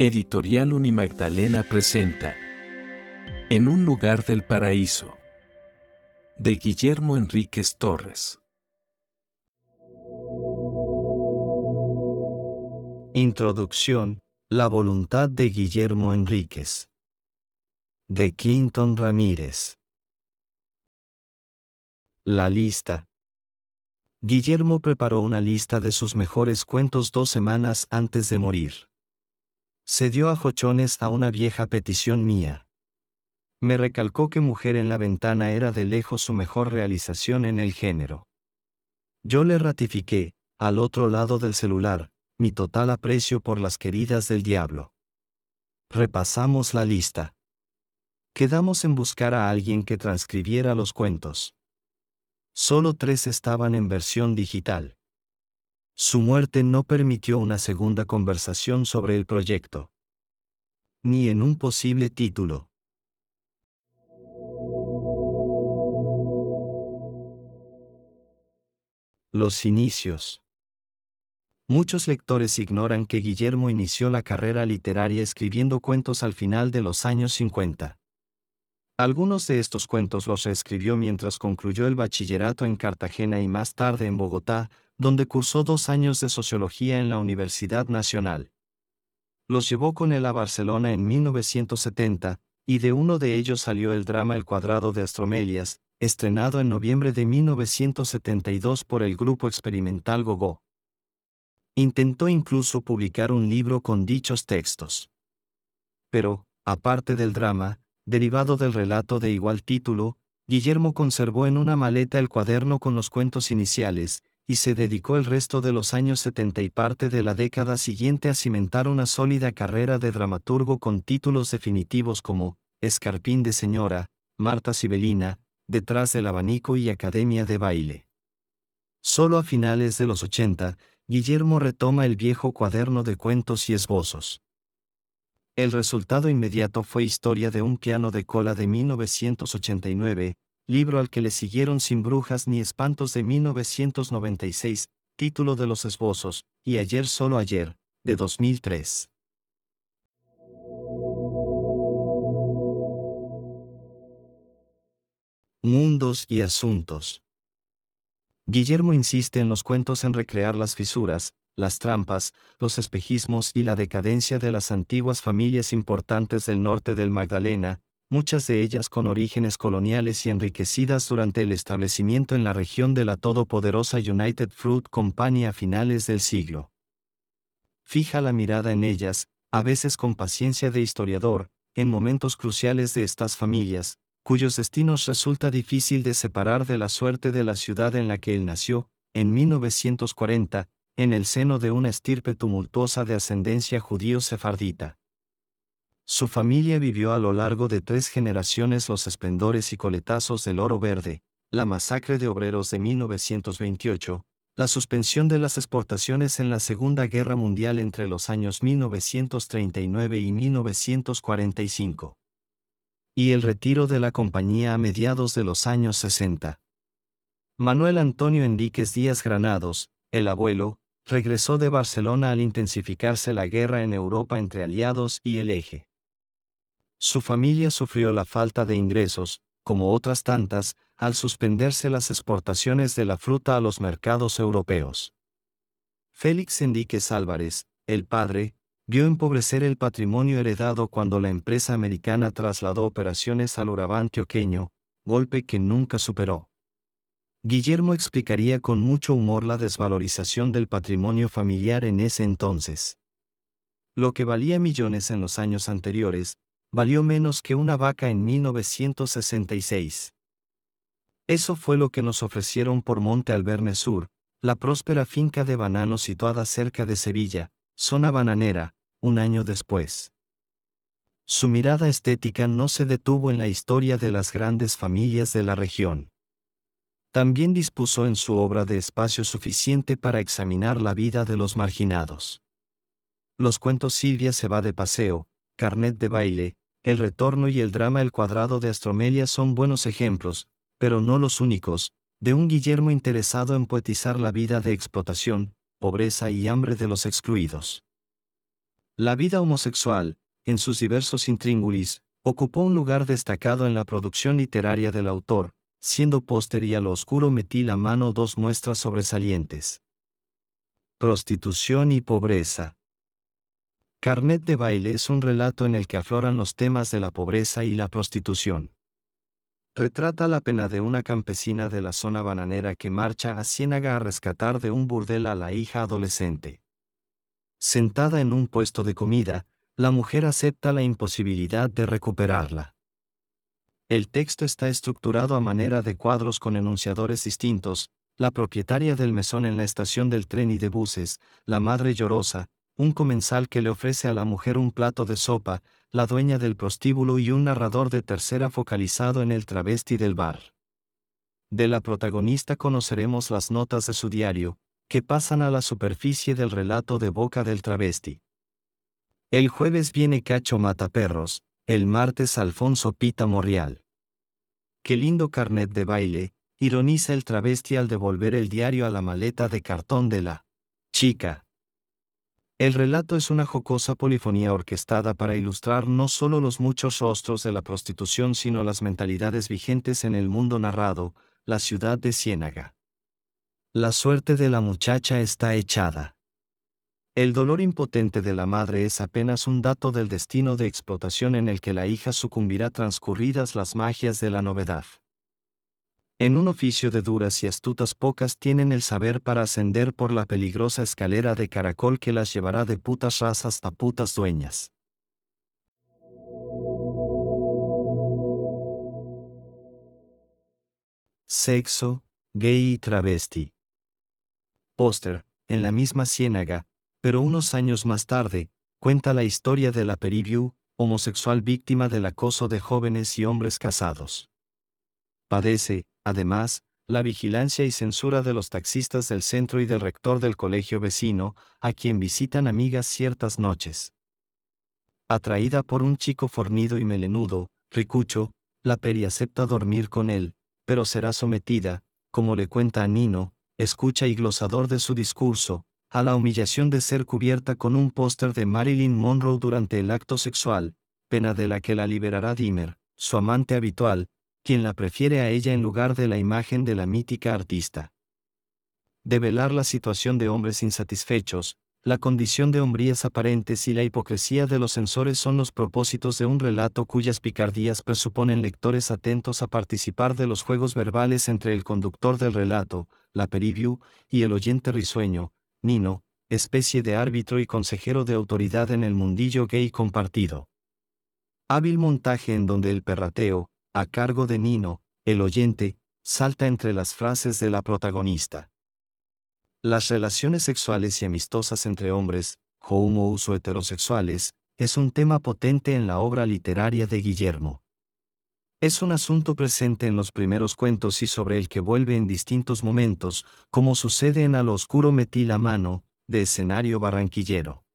Editorial Unimagdalena presenta En un lugar del paraíso, de Guillermo Enríquez Torres. Introducción: La voluntad de Guillermo Enríquez. De Clinton Ramírez. La lista. Guillermo preparó una lista de sus mejores cuentos 2 semanas antes de morir. Se dio a jochones a una vieja petición mía. Me recalcó que Mujer en la ventana era de lejos su mejor realización en el género. Yo le ratifiqué, al otro lado del celular, mi total aprecio por Las queridas del diablo. Repasamos la lista. Quedamos en buscar a alguien que transcribiera los cuentos. Solo 3 estaban en versión digital. Su muerte no permitió una segunda conversación sobre el proyecto. Ni en un posible título. Los inicios. Muchos lectores ignoran que Guillermo inició la carrera literaria escribiendo cuentos al final de los años 50. Algunos de estos cuentos los reescribió mientras concluyó el bachillerato en Cartagena y más tarde en Bogotá, donde cursó 2 años de sociología en la Universidad Nacional. Los llevó con él a Barcelona en 1970, y de uno de ellos salió el drama El cuadrado de Astromelias, estrenado en noviembre de 1972 por el grupo experimental Gogó. Intentó incluso publicar un libro con dichos textos. Pero, aparte del drama, derivado del relato de igual título, Guillermo conservó en una maleta el cuaderno con los cuentos iniciales, y se dedicó el resto de los años 70 y parte de la década siguiente a cimentar una sólida carrera de dramaturgo con títulos definitivos como Escarpín de Señora, Marta Sibelina, Detrás del abanico y Academia de baile. Solo a finales de los 80, Guillermo retoma el viejo cuaderno de cuentos y esbozos. El resultado inmediato fue Historia de un piano de cola de 1989, libro al que le siguieron Sin brujas ni espantos de 1996, título de los esbozos, y Ayer solo ayer, de 2003. Mundos y asuntos. Guillermo insiste en los cuentos en recrear las fisuras, las trampas, los espejismos y la decadencia de las antiguas familias importantes del norte del Magdalena, muchas de ellas con orígenes coloniales y enriquecidas durante el establecimiento en la región de la todopoderosa United Fruit Company a finales del siglo. Fija la mirada en ellas, a veces con paciencia de historiador, en momentos cruciales de estas familias, cuyos destinos resulta difícil de separar de la suerte de la ciudad en la que él nació, en 1940, en el seno de una estirpe tumultuosa de ascendencia judío-sefardita. Su familia vivió a lo largo de 3 generaciones los esplendores y coletazos del oro verde, la masacre de obreros de 1928, la suspensión de las exportaciones en la Segunda Guerra Mundial entre los años 1939 y 1945. Y el retiro de la compañía a mediados de los años 60. Manuel Antonio Enríquez Díaz Granados, el abuelo, regresó de Barcelona al intensificarse la guerra en Europa entre aliados y el Eje. Su familia sufrió la falta de ingresos, como otras tantas, al suspenderse las exportaciones de la fruta a los mercados europeos. Félix Enríquez Álvarez, el padre, vio empobrecer el patrimonio heredado cuando la empresa americana trasladó operaciones al Urabá antioqueño, golpe que nunca superó. Guillermo explicaría con mucho humor la desvalorización del patrimonio familiar en ese entonces. Lo que valía millones en los años anteriores, valió menos que una vaca en 1966. Eso fue lo que nos ofrecieron por Monte Alverne Sur, la próspera finca de bananos situada cerca de Sevilla, zona bananera, un año después. Su mirada estética no se detuvo en la historia de las grandes familias de la región. También dispuso en su obra de espacio suficiente para examinar la vida de los marginados. Los cuentos Silvia se va de paseo, Carnet de baile, El retorno y el drama El cuadrado de Astromelias son buenos ejemplos, pero no los únicos, de un Guillermo interesado en poetizar la vida de explotación, pobreza y hambre de los excluidos. La vida homosexual, en sus diversos intríngulis, ocupó un lugar destacado en la producción literaria del autor, siendo Póster y A lo oscuro metí la mano dos muestras sobresalientes. Prostitución y pobreza. Carnet de baile es un relato en el que afloran los temas de la pobreza y la prostitución. Retrata la pena de una campesina de la zona bananera que marcha a Ciénaga a rescatar de un burdel a la hija adolescente. Sentada en un puesto de comida, la mujer acepta la imposibilidad de recuperarla. El texto está estructurado a manera de cuadros con enunciadores distintos: la propietaria del mesón en la estación del tren y de buses, la madre llorosa, un comensal que le ofrece a la mujer un plato de sopa, la dueña del prostíbulo y un narrador de tercera focalizado en el travesti del bar. De la protagonista conoceremos las notas de su diario, que pasan a la superficie del relato de boca del travesti. El jueves viene Cacho Mataperros, el martes Alfonso Pita Morrial. Qué lindo carnet de baile, ironiza el travesti al devolver el diario a la maleta de cartón de la chica. El relato es una jocosa polifonía orquestada para ilustrar no solo los muchos rostros de la prostitución sino las mentalidades vigentes en el mundo narrado, la ciudad de Ciénaga. La suerte de la muchacha está echada. El dolor impotente de la madre es apenas un dato del destino de explotación en el que la hija sucumbirá transcurridas las magias de la novedad. En un oficio de duras y astutas pocas tienen el saber para ascender por la peligrosa escalera de caracol que las llevará de putas razas a putas dueñas. Sexo, gay y travesti. Póster, en la misma Ciénaga, pero unos años más tarde, cuenta la historia de la Periviu, homosexual víctima del acoso de jóvenes y hombres casados. Padece, además, la vigilancia y censura de los taxistas del centro y del rector del colegio vecino, a quien visitan amigas ciertas noches. Atraída por un chico fornido y melenudo, ricucho, la Peri acepta dormir con él, pero será sometida, como le cuenta a Nino, escucha y glosador de su discurso, a la humillación de ser cubierta con un póster de Marilyn Monroe durante el acto sexual, pena de la que la liberará Dimmer, su amante habitual, quien la prefiere a ella en lugar de la imagen de la mítica artista. Develar la situación de hombres insatisfechos, la condición de hombrías aparentes y la hipocresía de los censores son los propósitos de un relato cuyas picardías presuponen lectores atentos a participar de los juegos verbales entre el conductor del relato, la Periviu, y el oyente risueño, Nino, especie de árbitro y consejero de autoridad en el mundillo gay compartido. Hábil montaje en donde el perrateo, a cargo de Nino, el oyente, salta entre las frases de la protagonista. Las relaciones sexuales y amistosas entre hombres, homos o heterosexuales, es un tema potente en la obra literaria de Guillermo. Es un asunto presente en los primeros cuentos y sobre el que vuelve en distintos momentos, como sucede en A lo oscuro metí la mano, de escenario barranquillero.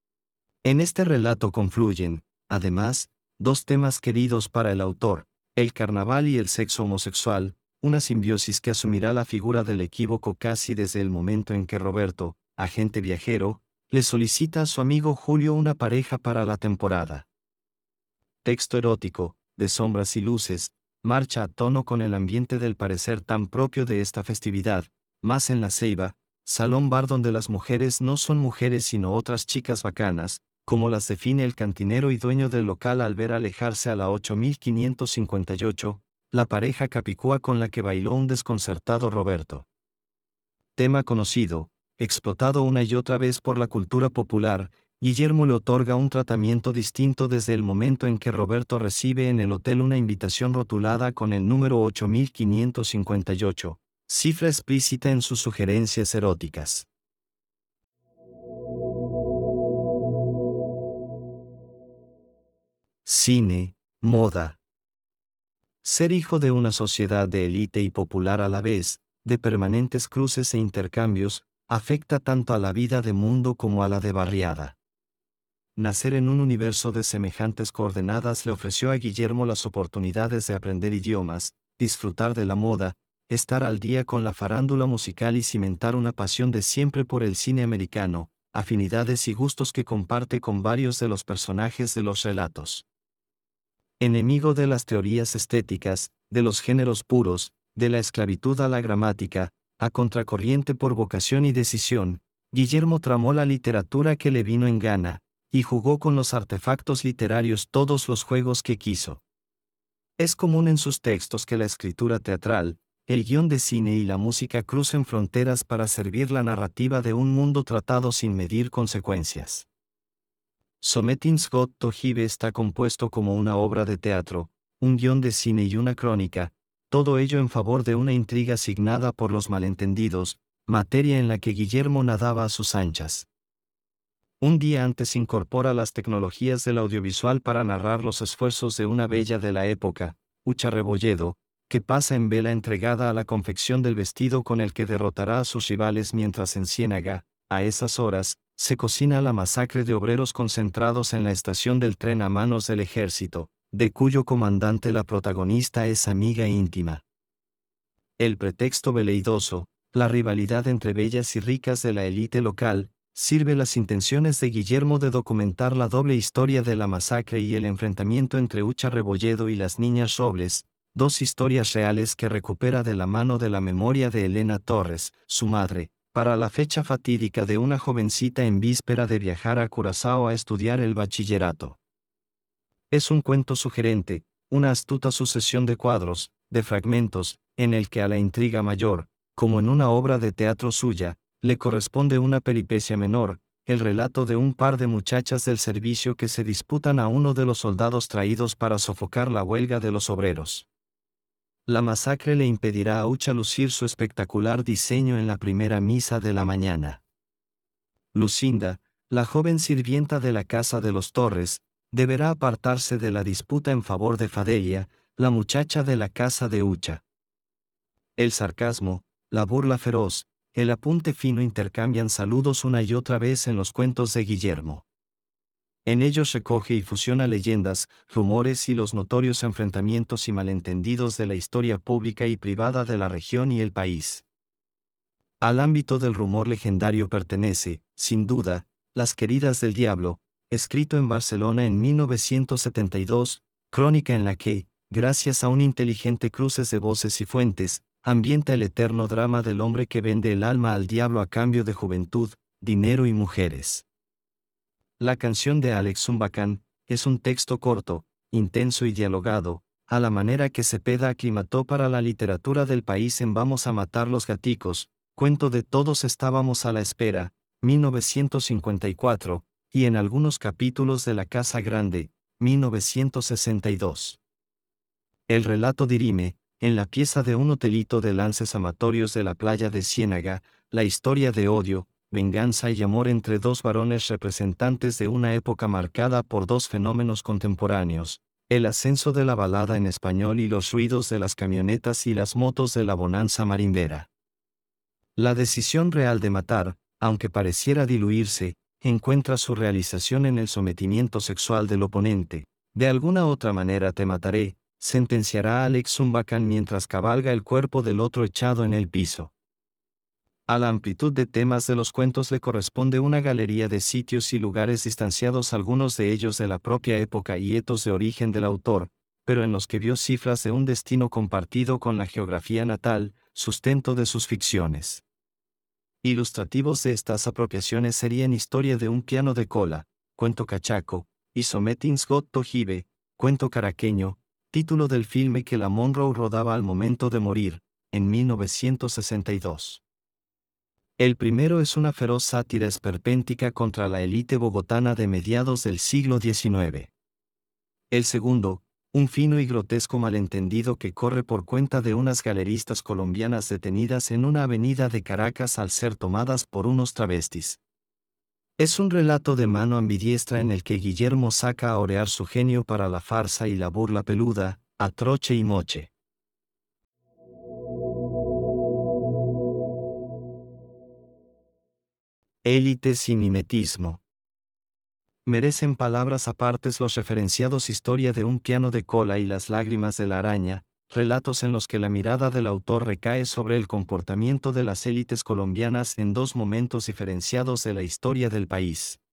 En este relato confluyen, además, dos temas queridos para el autor: el carnaval y el sexo homosexual, una simbiosis que asumirá la figura del equívoco casi desde el momento en que Roberto, agente viajero, le solicita a su amigo Julio una pareja para la temporada. Texto erótico, de sombras y luces, marcha a tono con el ambiente del parecer tan propio de esta festividad, más en La Ceiba, salón bar donde las mujeres no son mujeres sino otras chicas bacanas, como las define el cantinero y dueño del local al ver alejarse a la 8558, la pareja capicúa con la que bailó un desconcertado Roberto. Tema conocido, explotado una y otra vez por la cultura popular, Guillermo le otorga un tratamiento distinto desde el momento en que Roberto recibe en el hotel una invitación rotulada con el número 8558, cifra explícita en sus sugerencias eróticas. Cine, moda. Ser hijo de una sociedad de élite y popular a la vez, de permanentes cruces e intercambios, afecta tanto a la vida de mundo como a la de barriada. Nacer en un universo de semejantes coordenadas le ofreció a Guillermo las oportunidades de aprender idiomas, disfrutar de la moda, estar al día con la farándula musical y cimentar una pasión de siempre por el cine americano, afinidades y gustos que comparte con varios de los personajes de los relatos. Enemigo de las teorías estéticas, de los géneros puros, de la esclavitud a la gramática, a contracorriente por vocación y decisión, Guillermo tramó la literatura que le vino en gana, y jugó con los artefactos literarios todos los juegos que quiso. Es común en sus textos que la escritura teatral, el guión de cine y la música crucen fronteras para servir la narrativa de un mundo tratado sin medir consecuencias. Sometins Gott Tojibe está compuesto como una obra de teatro, un guión de cine y una crónica, todo ello en favor de una intriga signada por los malentendidos, materia en la que Guillermo nadaba a sus anchas. Un día antes incorpora las tecnologías del audiovisual para narrar los esfuerzos de una bella de la época, Ucha Rebolledo, que pasa en vela entregada a la confección del vestido con el que derrotará a sus rivales mientras en Ciénaga, a esas horas, se cocina la masacre de obreros concentrados en la estación del tren a manos del ejército, de cuyo comandante la protagonista es amiga íntima. El pretexto veleidoso, la rivalidad entre bellas y ricas de la élite local, sirve las intenciones de Guillermo de documentar la doble historia de la masacre y el enfrentamiento entre Ucha Rebolledo y las niñas Robles, dos historias reales que recupera de la mano de la memoria de Elena Torres, su madre, para la fecha fatídica de una jovencita en víspera de viajar a Curazao a estudiar el bachillerato. Es un cuento sugerente, una astuta sucesión de cuadros, de fragmentos, en el que a la intriga mayor, como en una obra de teatro suya, le corresponde una peripecia menor, el relato de un par de muchachas del servicio que se disputan a uno de los soldados traídos para sofocar la huelga de los obreros. La masacre le impedirá a Ucha lucir su espectacular diseño en la primera misa de la mañana. Lucinda, la joven sirvienta de la casa de los Torres, deberá apartarse de la disputa en favor de Fadelia, la muchacha de la casa de Ucha. El sarcasmo, la burla feroz, el apunte fino intercambian saludos una y otra vez en los cuentos de Guillermo. En ellos recoge y fusiona leyendas, rumores y los notorios enfrentamientos y malentendidos de la historia pública y privada de la región y el país. Al ámbito del rumor legendario pertenece, sin duda, Las queridas del diablo, escrito en Barcelona en 1972, crónica en la que, gracias a un inteligente cruce de voces y fuentes, ambienta el eterno drama del hombre que vende el alma al diablo a cambio de juventud, dinero y mujeres. La canción de Alex Zumbacan es un texto corto, intenso y dialogado, a la manera que Cepeda aclimató para la literatura del país en Vamos a matar los gaticos, cuento de Todos estábamos a la espera, 1954, y en algunos capítulos de La Casa Grande, 1962. El relato dirime, en la pieza de un hotelito de lances amatorios de la playa de Ciénaga, la historia de odio, venganza y amor entre dos varones representantes de una época marcada por dos fenómenos contemporáneos, el ascenso de la balada en español y los ruidos de las camionetas y las motos de la bonanza marimbera. La decisión real de matar, aunque pareciera diluirse, encuentra su realización en el sometimiento sexual del oponente. De alguna otra manera te mataré, sentenciará Alex Zumbacan mientras cabalga el cuerpo del otro echado en el piso. A la amplitud de temas de los cuentos le corresponde una galería de sitios y lugares distanciados, algunos de ellos de la propia época y etos de origen del autor, pero en los que vio cifras de un destino compartido con la geografía natal, sustento de sus ficciones. Ilustrativos de estas apropiaciones serían Historia de un piano de cola, cuento cachaco, y Sometins Gott Tojibe, cuento caraqueño, título del filme que la Monroe rodaba al momento de morir, en 1962. El primero es una feroz sátira esperpéntica contra la élite bogotana de mediados del siglo XIX. El segundo, un fino y grotesco malentendido que corre por cuenta de unas galeristas colombianas detenidas en una avenida de Caracas al ser tomadas por unos travestis. Es un relato de mano ambidiestra en el que Guillermo saca a orear su genio para la farsa y la burla peluda, a troche y moche. Élite sin mimetismo. Merecen palabras apartes los referenciados Historia de un piano de cola y Las lágrimas de la araña, relatos en los que la mirada del autor recae sobre el comportamiento de las élites colombianas en dos momentos diferenciados de la historia del país.